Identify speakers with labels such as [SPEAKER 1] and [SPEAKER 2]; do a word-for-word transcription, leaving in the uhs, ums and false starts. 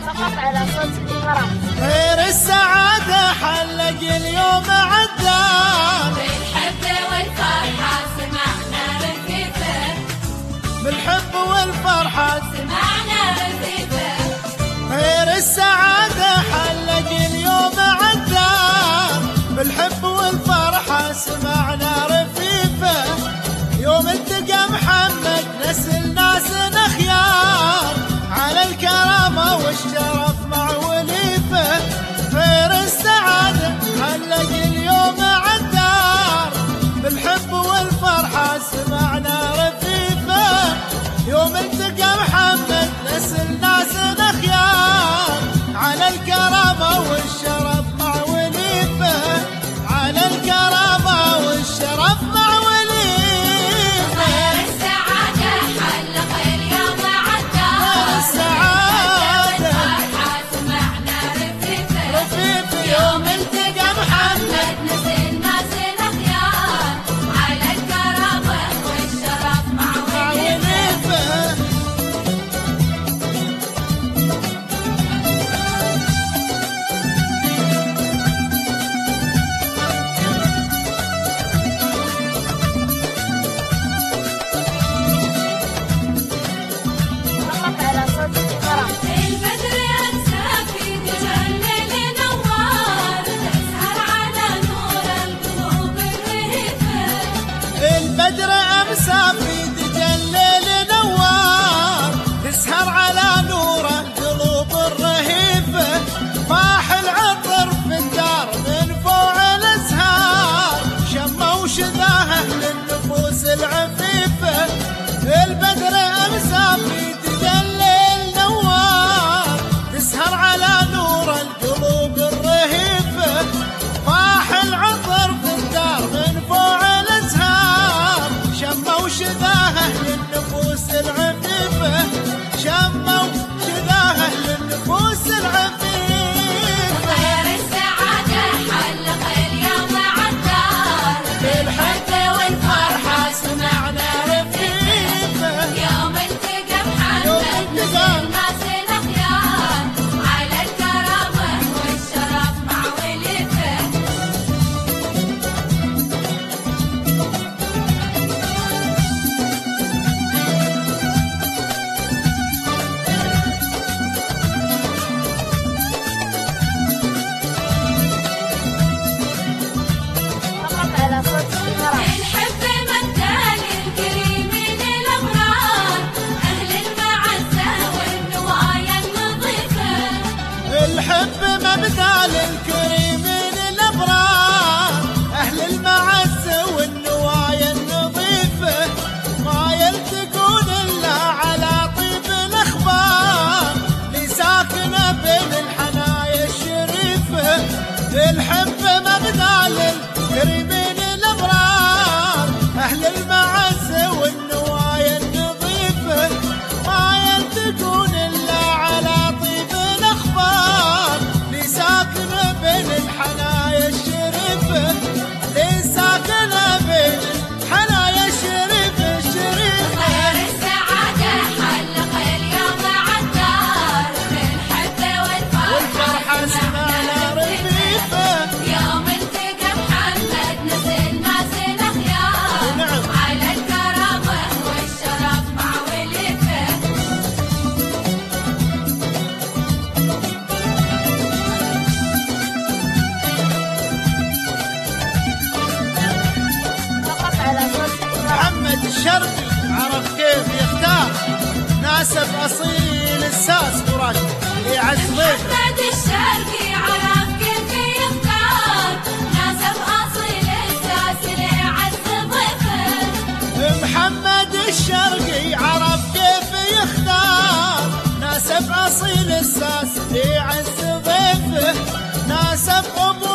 [SPEAKER 1] فقط على صوت الفرح.
[SPEAKER 2] خير السعادة حلق اليوم عالدار،
[SPEAKER 3] بالحب والفرحة سمعنا رفيفه،
[SPEAKER 2] بالحب والفرحة
[SPEAKER 3] سمعنا رفيفه.
[SPEAKER 2] خير السعادة حلق اليوم عالدار، بالحب والفرحة سمعنا رفيفه. يوم التقى محمد نسل ناس خيار، على الكرامة والشرف مع وليفه. خير السعادة حلق اليوم عالدار، بالحب والفرحة سمعنا رفيفه. يوم التقى محمد نسل ناس خيار، على الكرامة والشرف مع وليفه. على الكرامة والشرف مع وليفه.
[SPEAKER 3] خير السعادة حلق اليوم عالدار،
[SPEAKER 2] السعادة
[SPEAKER 3] والفرحة سمعنا رفيفه.
[SPEAKER 2] رفيفه.
[SPEAKER 3] يوم التقى محمد نسل ناس الأخيار، على الكرامة والشرف مع
[SPEAKER 2] مع
[SPEAKER 3] وليفه.
[SPEAKER 2] وليفه.
[SPEAKER 1] فقط على صوت الفرح.
[SPEAKER 3] البدر أمسى في تجلل نوار، تسهر على نور القلوب الرهيفة.
[SPEAKER 2] البدر أمسى في تجلل نوار، تسهر على نور القلوب الرهيفة. فاح العطر في الدار من فوق الأزهار، شموا شذاه للنفوس العفيفة. البدر أمسى في تجلل نوار، تسهر على نور القلوب الرهيفة. فاح العطر في الدار من فوق الأزهار، شموا شذاه للنفوس العفيفة. شموا شذاه للنفوس العفيفة.
[SPEAKER 3] خير السعادة حلق اليوم عالدار، بالحب والفرحة سمعنا رفيفه. يوم التقى محمد نسل ناس الأخيار، على الكرامة والشرف مع وليفه.
[SPEAKER 1] فقط على صوت الفرح.
[SPEAKER 3] الحب مبدأ للكريمين الأبرار، أهل المعزة والنوايا النظيفة.
[SPEAKER 2] الحب مبدأ للكريمين الأبرار، أهل المعزة والنوايا النظيفة. ما يلتقون إلا على طيب الأخبار، لساكنة بين الحنايا الشريفة. الحب مبدأ للكريمين الأبرار، أهل المعزة والنوايا النظيفة. ما يلتقون إلا على طيب الأخبار، لساكنة بين الحنايا الشريفة. لساكنة بين الحنايا الشريفة الشريفة.
[SPEAKER 3] خير السعادة حلق اليوم عالدار، بالحب والفرحة
[SPEAKER 2] والفرحة سمعنا رفيفة.
[SPEAKER 3] يوم التقى محمد نسل ناس الأخيار،
[SPEAKER 2] نعم.
[SPEAKER 3] على الكرامة والشرف مع وليفه.
[SPEAKER 1] فقط على صوت الفرح.
[SPEAKER 2] محمد الشرقي عرف كيف يختار، ناسب أصيل الساس مراد يعز ضيفه.
[SPEAKER 3] محمد الشرقي عرف كيف يختار، ناسب أصيل الساس لعز ضيفه.
[SPEAKER 2] محمد الشرقي عرف كيف يختار، ناسب أصيل الساس ليعز ضيفه. ناسب أبو